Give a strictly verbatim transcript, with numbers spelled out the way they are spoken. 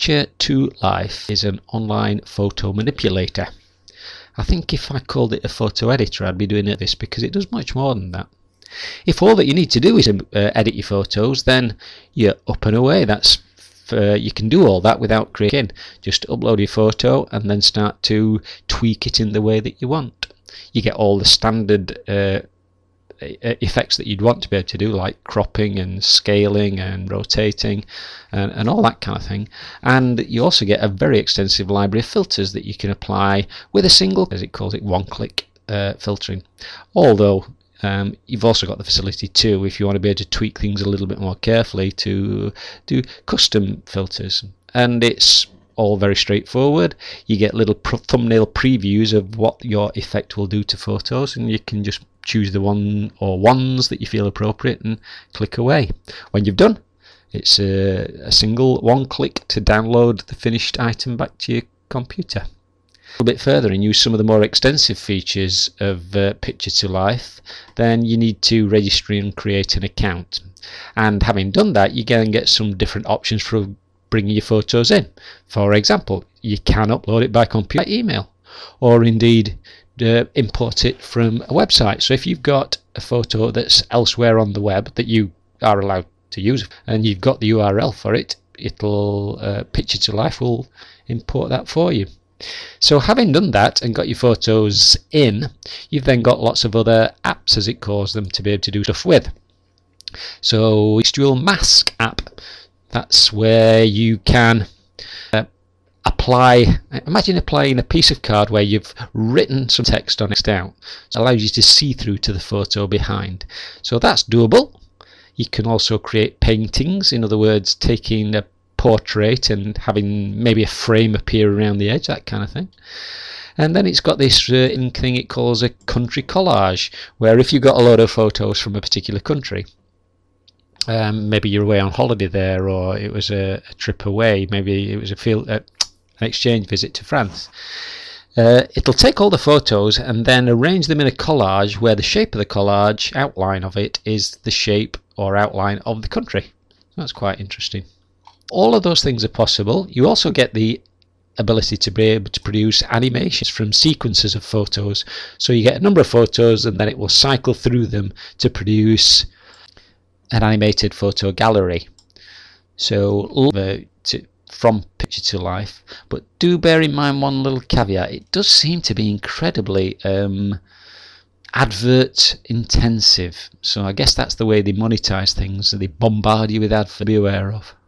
Picture to Life is an online photo manipulator. I think if I called it a photo editor, I'd be doing it this, because it does much more than that. If all that you need to do is uh, edit your photos, then you're up and away. That's uh, you can do all that without creating. Just upload your photo and then start to tweak it in the way that you want. You get all the standard uh, effects that you'd want to be able to do, like cropping and scaling and rotating and, and all that kind of thing. And you also get a very extensive library of filters that you can apply with a single, as it calls it, one-click uh, filtering. Although um, you've also got the facility too, if you want to be able to tweak things a little bit more carefully, to do custom filters. And it's all very straightforward. You get little pr thumbnail previews of what your effect will do to photos, and you can just choose the one or ones that you feel appropriate and click away. When you've done, it's a, a single one click to download the finished item back to your computer. A little bit further and use some of the more extensive features of uh, Picture to Life, then you need to register and create an account. And having done that, you can get some different options for bringing your photos in. For example, you can upload it by computer, by email, or indeed uh, import it from a website. So if you've got a photo that's elsewhere on the web that you are allowed to use, and you've got the U R L for it, it'll uh, Picture to Life will import that for you. So having done that and got your photos in, you've then got lots of other apps, as it calls them, to be able to do stuff with. So Textual Mask app, that's where you can uh, apply, imagine applying a piece of card where you've written some text on it out. It allows you to see through to the photo behind. So that's doable. You can also create paintings, in other words, taking a portrait and having maybe a frame appear around the edge, that kind of thing. And then it's got this uh, thing it calls a country collage, where if you've got a load of photos from a particular country, um, maybe you're away on holiday there, or it was a, a trip away, maybe it was a field, uh, an exchange visit to France, uh, it'll take all the photos and then arrange them in a collage where the shape of the collage, outline of it, is the shape or outline of the country. That's quite interesting. All of those things are possible. You also get the ability to be able to produce animations from sequences of photos. So you get a number of photos and then it will cycle through them to produce an animated photo gallery. So to, from Picture to Life, but do bear in mind one little caveat. It does seem to be incredibly um, advert intensive. So I guess that's the way they monetize things. They bombard you with ads to be aware of.